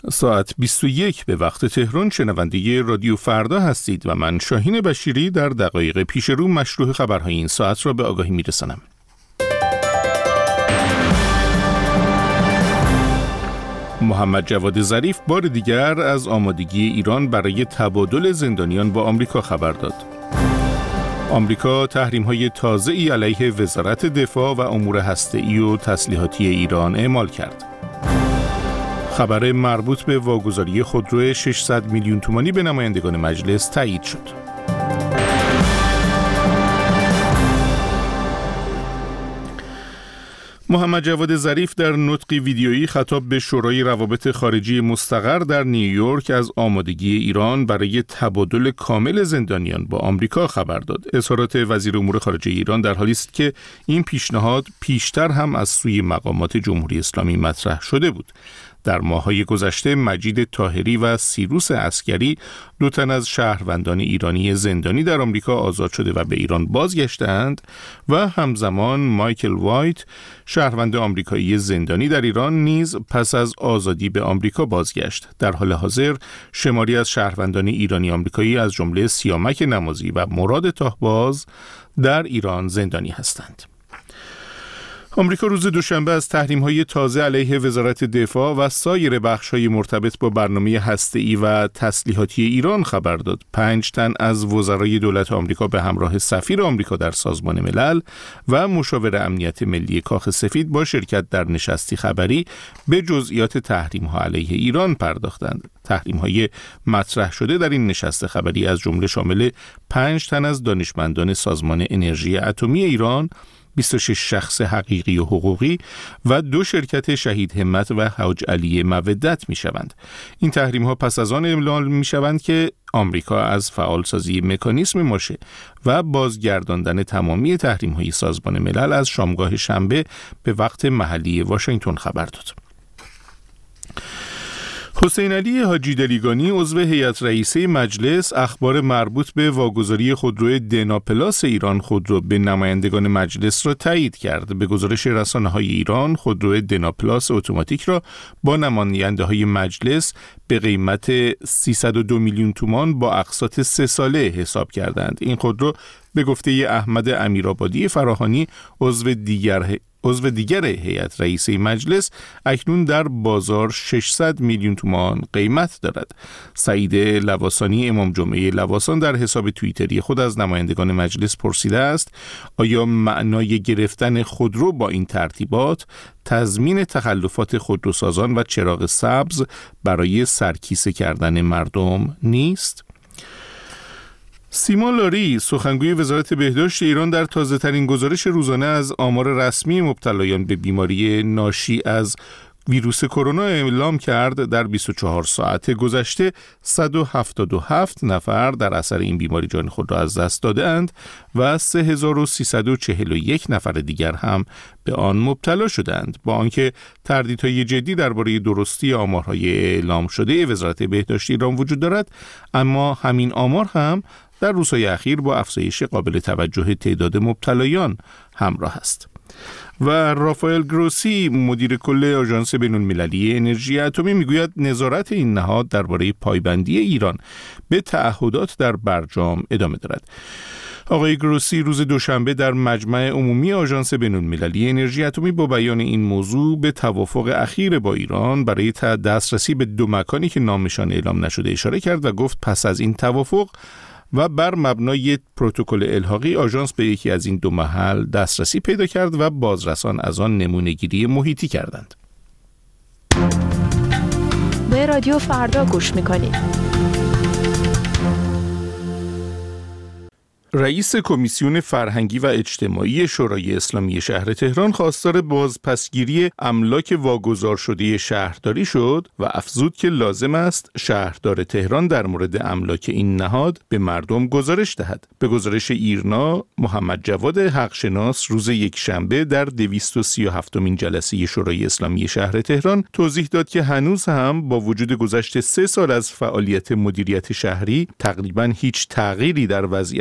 ساعت 21 به وقت تهران شنونده رادیو فردا هستید و من شاهین بشیری در دقایق پیش رو مشروع خبرهای این ساعت را به آگاهی میرسانم. محمد جواد ظریف بار دیگر از آمادگی ایران برای تبادل زندانیان با آمریکا خبر داد. آمریکا تحریم‌های تازه‌ای علیه وزارت دفاع و امور هسته‌ای و تسلیحاتی ایران اعمال کرد. خبر مربوط به واگذاری خودرو 600 میلیون تومانی به نمایندگان مجلس تایید شد. محمد جواد ظریف در نطقی ویدیویی خطاب به شورای روابط خارجی مستقر در نیویورک از آمادگی ایران برای تبادل کامل زندانیان با آمریکا خبر داد. اظهارات وزیر امور خارجه ایران در حالی است که این پیشنهاد پیشتر هم از سوی مقامات جمهوری اسلامی مطرح شده بود. در ماه‌های گذشته مجید طاهری و سیروس عسکری، دو تن از شهروندان ایرانی زندانی در آمریکا آزاد شده و به ایران بازگشتند و همزمان مایکل وایت، شهروند آمریکایی زندانی در ایران نیز پس از آزادی به آمریکا بازگشت. در حال حاضر شماری از شهروندان ایرانی آمریکایی از جمله سیامک نمازی و مراد تاهباز در ایران زندانی هستند. آمریکا روز دوشنبه از تحریم‌های تازه علیه وزارت دفاع و سایر بخش‌های مرتبط با برنامه هسته‌ای و تسلیحاتی ایران خبر داد. 5 تن از وزرای دولت آمریکا به همراه سفیر آمریکا در سازمان ملل و مشاور امنیت ملی کاخ سفید با شرکت در نشستی خبری به جزئیات تحریم‌ها علیه ایران پرداختند. تحریم‌های مطرح شده در این نشست خبری از جمله شامل 5 تن از دانشمندان سازمان انرژی اتمی ایران، 26 شخص حقیقی و حقوقی و 2 شرکت شهید همت و حاج علی مودت می شوند. این تحریم ها پس از آن اعلام می شوند که آمریکا از فعالسازی مکانیسم ماشه و بازگرداندن تمامی تحریم های سازمان ملل از شامگاه شنبه به وقت محلی واشنگتن خبر داد. حسین علی حاجی دلیگانی عضو هیئت رئیسه مجلس اخبار مربوط به واگذاری خودرو دناپلاس ایران خودرو به نمایندگان مجلس را تایید کرد. به گزارش رسانه‌های ایران خودرو دناپلاس اتوماتیک را با نماینده‌های مجلس به قیمت 302 میلیون تومان با اقساط 3 ساله حساب کردند. این خودرو به گفته احمد امیرآبادی فراهانی عضو دیگر هیئت رئیسه مجلس اکنون در بازار 600 میلیون تومان قیمت دارد. سعید لواسانی امام جمعه لواسان در حساب توییتری خود از نمایندگان مجلس پرسیده است آیا معنای گرفتن خودرو با این ترتیبات تضمین تخلفات خودروسازان و چراغ سبز برای سرکیسه کردن مردم نیست؟ سیما لاری سخنگوی وزارت بهداشت ایران در تازه‌ترین گزارش روزانه از آمار رسمی مبتلایان به بیماری ناشی از ویروس کرونا اعلام کرد در 24 ساعت گذشته 177 نفر در اثر این بیماری جان خود را از دست دادند و 3341 نفر دیگر هم به آن مبتلا شدند. با آنکه تردیدهای جدی درباره درستی آمارهای اعلام شده وزارت بهداشت ایران وجود دارد، اما همین آمار هم در روزهای اخیر با افزایش قابل توجه تعداد مبتلایان همراه است. و رافائل گروسی مدیر کل آژانس بین‌المللی انرژی اتمی میگوید نظارت این نهاد درباره پایبندی ایران به تعهدات در برجام ادامه دارد. آقای گروسی روز دوشنبه در مجمع عمومی آژانس بین‌المللی انرژی اتمی با بیان این موضوع به توافق اخیر با ایران برای دسترسی به 2 مکانی که نامشان اعلام نشده اشاره کرد و گفت پس از این توافق و بر مبنای پروتکل الحاقی آژانس به یکی از این 2 محل دسترسی پیدا کرد و بازرسان از آن نمونه‌گیری محیطی کردند. به رادیو فردا گوش می‌کنید. رئیس کمیسیون فرهنگی و اجتماعی شورای اسلامی شهر تهران خواستار بازپسگیری املاک واگذار شده شهرداری شد و افزود که لازم است شهردار تهران در مورد املاک این نهاد به مردم گزارش دهد. به گزارش ایرنا، محمد جواد حقشناس روز یکشنبه در 237مین جلسه شورای اسلامی شهر تهران توضیح داد که هنوز هم با وجود گذشت 3 سال از فعالیت مدیریت شهری تقریباً هیچ تغییری در وضعیت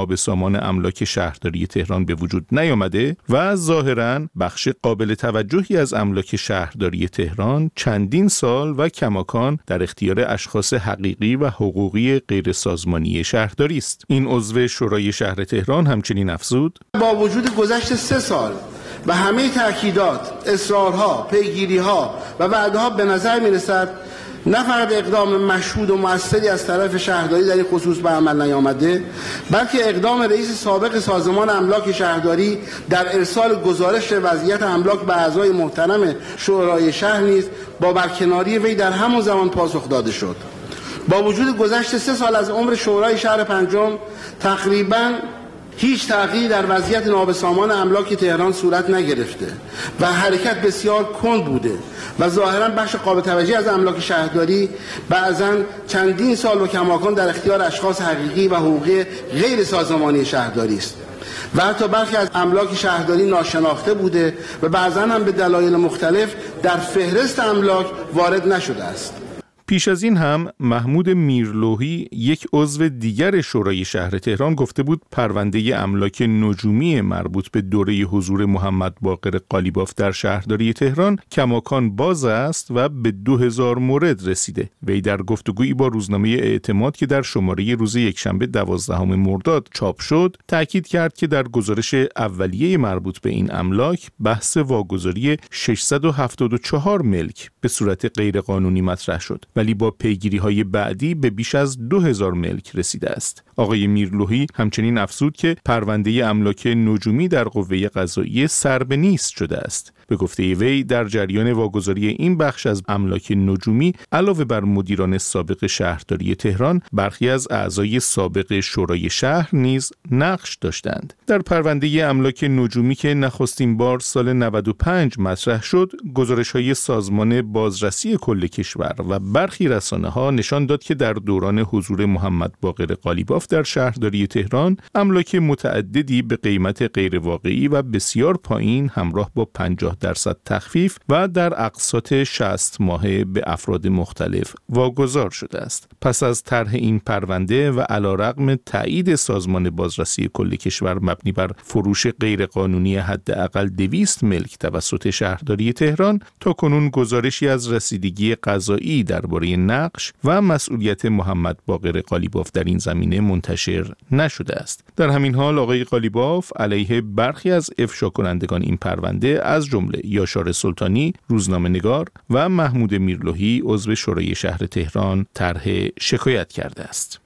نابسامان املاک شهرداری تهران به وجود نیامده و ظاهراً بخش قابل توجهی از املاک شهرداری تهران چندین سال و کماکان در اختیار اشخاص حقیقی و حقوقی غیر سازمانی شهرداری است. این عضو شورای شهر تهران همچنین افزود: با وجود گذشت 3 سال و همه تأکیدات، اصرارها، پیگیریها و وعده‌ها به نظر می‌رسد نه فقط اقدام مشهود و مؤثری از طرف شهرداری در این خصوص به عمل نیامده، بلکه اقدام رئیس سابق سازمان املاک شهرداری در ارسال گزارش وضعیت املاک به اعضای محترم شورای شهر نیز با برکناری وی در همون زمان پاسخ داده شد. با وجود گذشت 3 سال از عمر شورای شهر پنجم تقریباً هیچ تغییری در وضعیت نابسامان املاک تهران صورت نگرفته و حرکت بسیار کند بوده و ظاهراً بخش قابل توجهی از املاک شهرداری بعضاً چندین سال و کماکان در اختیار اشخاص حقیقی و حقوقی غیر سازمانی شهرداری است و حتی برخی از املاک شهرداری ناشناخته بوده و بعضاً هم به دلایل مختلف در فهرست املاک وارد نشده است. پیش از این هم محمود میرلوحی، یک عضو دیگر شورای شهر تهران، گفته بود پرونده املاک نجومی مربوط به دوره حضور محمد باقر قالیباف در شهرداری تهران کماکان باز است و به 2000 مورد رسیده. وی در گفتگویی با روزنامه اعتماد که در شماره روز یکشنبه 12 مرداد چاپ شد، تاکید کرد که در گزارش اولیه مربوط به این املاک بحث واگذاری 674 ملک به صورت غیرقانونی مطرح شد، ولی با پیگیری‌های بعدی به بیش از 2000 ملک رسیده است. آقای میرلوحی همچنین افزود که پرونده املاک نجومی در قوه قضاییه سر به نیست شده است. به گفته وی در جریان واگذاری این بخش از املاک نجومی علاوه بر مدیران سابق شهرداری تهران، برخی از اعضای سابق شورای شهر نیز نقش داشتند. در پرونده املاک نجومی که نخستین بار سال 95 مطرح شد، گزارش‌های سازمان بازرسی کل کشور و برخی رسانه‌ها نشان داد که در دوران حضور محمد باقر قالیباف در شهرداری تهران، املاک متعددی به قیمت غیرواقعی و بسیار پایین همراه با 50% تخفیف و در اقساط 60 ماهه به افراد مختلف واگذار شده است. پس از طرح این پرونده و علیرغم تایید سازمان بازرسی کل کشور مبنی بر فروش غیرقانونی حداقل 200 ملک توسط شهرداری تهران، تاکنون گزارشی از رسیدگی قضایی درباره نقش و مسئولیت محمد باقر قالیباف در این زمینه منتشر نشده است. در همین حال آقای قالیباف علیه برخی از افشا کنندگان این پرونده از جمله یاشار سلطانی، روزنامه‌نگار و محمود میرلوحی عضو شورای شهر تهران طرح شکایت کرده است.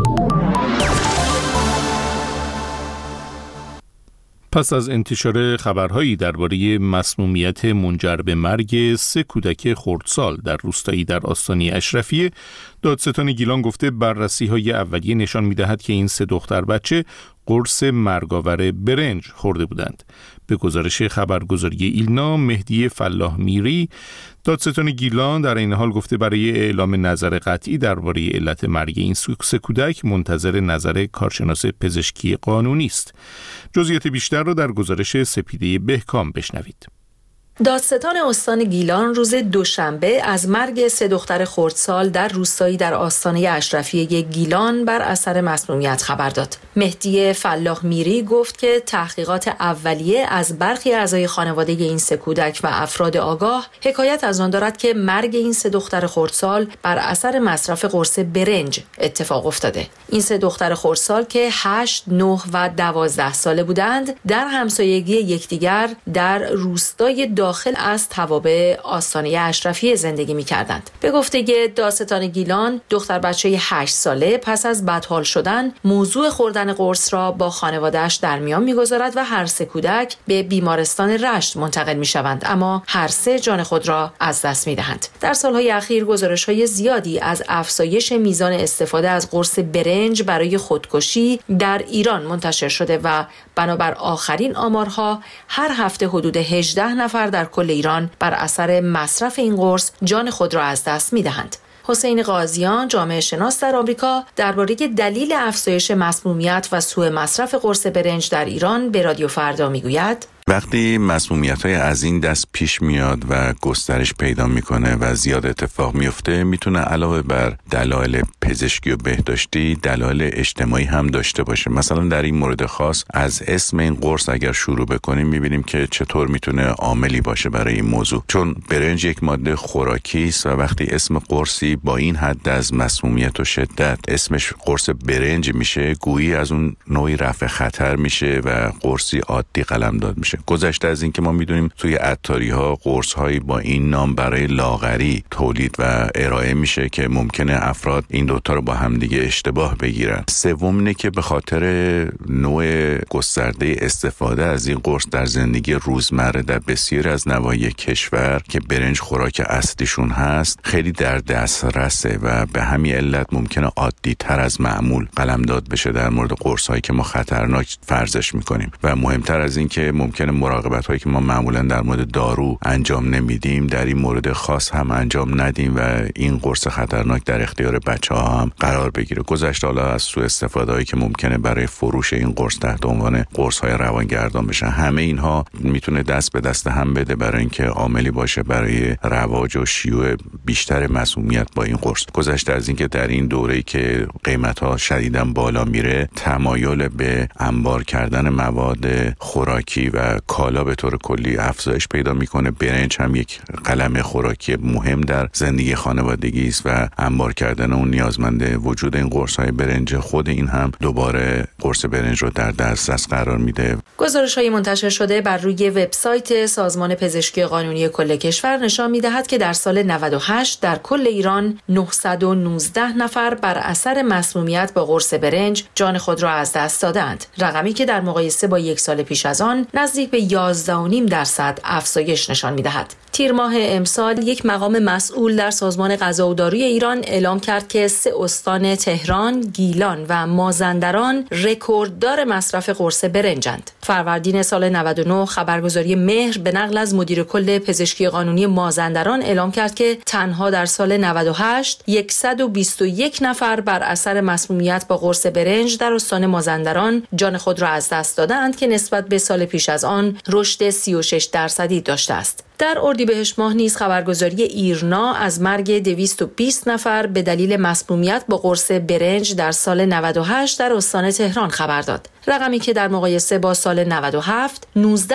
پس از انتشار خبرهایی درباره مسمومیت منجر به مرگ 3 کودک خردسال در روستایی در آستانه اشرفیه، دادستان گیلان گفته بررسی‌های اولیه نشان می‌دهد که این 3 دختر بچه قرص مرگاور برنج خورده بودند. به گزارش خبرگزاری ایلنا، مهدی فلاح میری، دادستان گیلان در این حال گفته برای اعلام نظر قطعی درباره علت مرگ این 3 کودک منتظر نظر کارشناس پزشکی قانونی است. جزئیات بیشتر را در گزارش سپیده بهکام بشنوید. دادستان استان گیلان روز دوشنبه از مرگ 3 دختر خردسال در روستایی در آستانه اشرفیه گیلان بر اثر مسمومیت خبر داد. مهدی فلاح میری گفت که تحقیقات اولیه از برخی اعضای خانواده این 3 کودک و افراد آگاه حکایت از آن دارد که مرگ این 3 دختر خردسال بر اثر مصرف قرص برنج اتفاق افتاده. این 3 دختر خردسال که 8، 9 و 12 ساله بودند، در همسایگی یکدیگر در روستای داخل از توابع آستانه اشرفیه زندگی می‌کردند. به گفته دادستان گیلان، دختر بچه 8 ساله پس از بدحال شدن موضوع خوردن قرص را با خانواده‌اش در میان می‌گذارد و هر 3 کودک به بیمارستان رشت منتقل می‌شوند، اما هر 3 جان خود را از دست می‌دهند. در سال‌های اخیر گزارش‌های زیادی از افزایش میزان استفاده از قرص برنج برای خودکشی در ایران منتشر شده و بنابر آخرین آمارها هر هفته حدود 18 نفر در کل ایران بر اثر مصرف این قرص جان خود را از دست می‌دهند. حسین قاضیان، جامعه شناس در آمریکا، درباره دلیل افزایش مسمومیت و سوء مصرف قرص برنج در ایران به رادیو فردا میگوید: وقتی مسمومیت‌های از این دست پیش میاد و گسترش پیدا میکنه و زیاد اتفاق میفته، میتونه علاوه بر دلایل پزشکی و بهداشتی دلایل اجتماعی هم داشته باشه. مثلا در این مورد خاص از اسم این قرص اگر شروع بکنیم میبینیم که چطور میتونه عاملی باشه برای این موضوع. چون برنج یک ماده خوراکی است و وقتی اسم قرصی با این حد از مسمومیت و شدت اسمش قرص برنج میشه، گویی از اون نوعی رفع خطر میشه و قرصی عادی قلمداد میشه. گذشته از این که ما میدونیم توی عطاری‌ها قرص‌هایی با این نام برای لاغری تولید و ارائه میشه که ممکنه افراد این دوتا رو با هم دیگه اشتباه بگیرن. سوم اینه که به خاطر نوع گسترده استفاده از این قرص در زندگی روزمره در بسیاری از نواحی کشور که برنج خوراک اصلیشون هست خیلی در دسترسه و به همین علت ممکنه عادی تر از معمول قلمداد بشه در مورد قرص‌هایی که ما خطرناک فرضش میکنیم. و مهمتر از این که ممکنه مراقبت‌هایی که ما معمولا در مورد دارو انجام نمیدیم در این مورد خاص هم انجام ندیم و این قرص خطرناک در اختیار بچه‌ها هم قرار بگیره. گذشته حالا از سوء استفاده‌ای که ممکنه برای فروش این قرص تحت عنوان قرص‌های روانگردان بشه، همه اینها میتونه دست به دست هم بده برای اینکه عاملی باشه برای رواج و شیوع بیشتر مسمومیت با این قرص. گذشته از اینکه در این دوره‌ای که قیمت‌ها شدیداً بالا میره، تمایل به انبار کردن مواد خوراکی و کالا به طور کلی افزایش پیدا میکنه. برنج هم یک قلم خوراکی مهم در زندگی خانوادگی است و انبار کردن اون نیازمند وجود این قرص‌های برنج. خود این هم دوباره قرص برنج رو در دسترس قرار میده. گزارش‌های منتشر شده بر روی وبسایت سازمان پزشکی قانونی کل کشور نشان می‌دهد که در سال 98 در کل ایران 919 نفر بر اثر مسمومیت با قرص برنج جان خود را از دست دادند. رقمی که در مقایسه با یک سال پیش از آن نزدیک به 11.5% افزایش نشان می‌دهد. تیر ماه امسال یک مقام مسئول در سازمان غذا و داروی ایران اعلام کرد که 3 استان تهران، گیلان و مازندران رکورددار مصرف قرص برنجند. فروردین سال 99 خبرگزاری مهر به نقل از مدیر کل پزشکی قانونی مازندران اعلام کرد که تنها در سال 98 121 نفر بر اثر مسمومیت با قرص برنج در استان مازندران جان خود را از دست دادند که نسبت به سال پیش از آن رشد 36% داشته است. در اردیبهشت ماه نیز خبرگزاری ایرنا از مرگ 220 نفر به دلیل مسمومیت با قرص برنج در سال 98 در استان تهران خبر داد. رقمی که در مقایسه با سال 97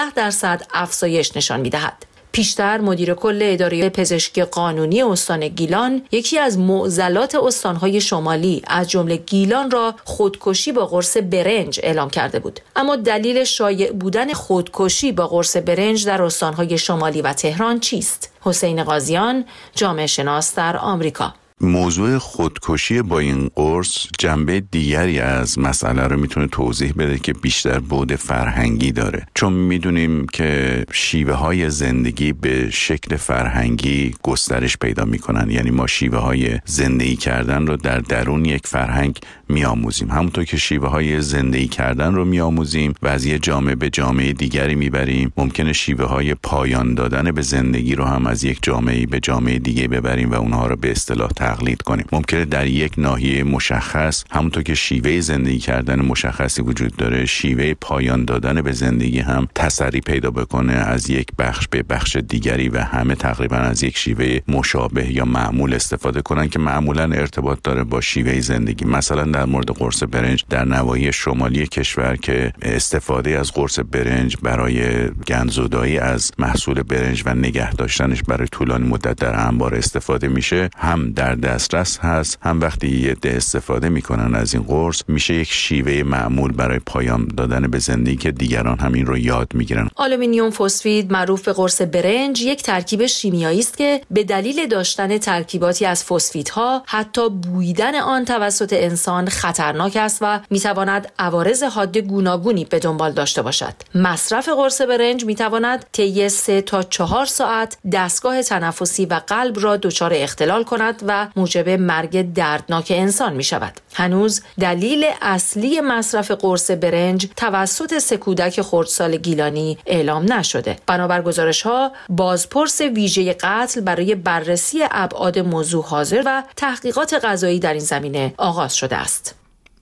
19% افزایش نشان می‌دهد. پیشتر مدیر کل اداره پزشکی قانونی استان گیلان یکی از معضلات استان‌های شمالی از جمله گیلان را خودکشی با قرص برنج اعلام کرده بود. اما دلیل شایع بودن خودکشی با قرص برنج در استان‌های شمالی و تهران چیست؟ حسین قاضیان، جامعه شناس در آمریکا. موضوع خودکشی با این قرص جنبه دیگری از مسئله رو میتونه توضیح بده که بیشتر بعد فرهنگی داره. چون میدونیم که شیوه های زندگی به شکل فرهنگی گسترش پیدا میکنن. یعنی ما شیوه های زندگی کردن رو در درون یک فرهنگ میآموزیم. همونطور که شیوه های زندگی کردن رو میآموزیم و از یه جامعه به جامعه دیگری میبریم، ممکنه شیوه های پایان دادن به زندگی رو هم از یک جامعه به جامعه دیگه ببریم و اونها رو به اصطلاح تقلید کنیم. ممکنه در یک ناحیه مشخص همونطور که شیوه زندگی کردن مشخصی وجود داره، شیوه پایان دادن به زندگی هم تسری پیدا بکنه از یک بخش به بخش دیگری و همه تقریبا از یک شیوه مشابه یا معمول استفاده کنن که معمولا ارتباط داره با شیوه زندگی. مثلا در مورد قرص برنج در نواحی شمالی کشور که استفاده از قرص برنج برای گندزدایی از محصول برنج و نگه داشتنش برای طولانی مدت در انبار استفاده میشه، هم در دسترس هست، هم وقتی یه عده استفاده میکنن از این قرص میشه یک شیوه معمول برای پایان دادن به زندگی که دیگران هم این رو یاد میگیرن. آلومینیوم فسفید معروف به قرص برنج یک ترکیب شیمیایی است که به دلیل داشتن ترکیباتی از فسفیدها حتی بویدن آن توسط انسان خطرناک است و میتواند عوارض حاد گوناگونی به دنبال داشته باشد. مصرف قرص برنج میتواند طی 3 تا 4 ساعت دستگاه تنفسی و قلب را دچار اختلال کند و موجب مرگ دردناک انسان می شود. هنوز دلیل اصلی مصرف قرص برنج توسط 3 کودک خردسال گیلانی اعلام نشده. بنابر گزارش‌ها بازپرس ویژه قتل برای بررسی ابعاد موضوع حاضر و تحقیقات قضایی در این زمینه آغاز شده است.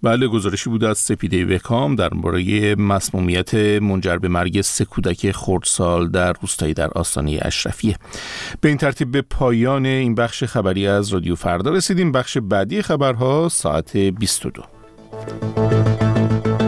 بله، گزارشی بود از سپیده وکام درباره مسمومیت منجر به مرگ 3 کودک خردسال در روستایی در آستانه اشرفیه. به این ترتیب به پایان این بخش خبری از رادیو فردا رسیدیم. بخش بعدی خبرها ساعت 22.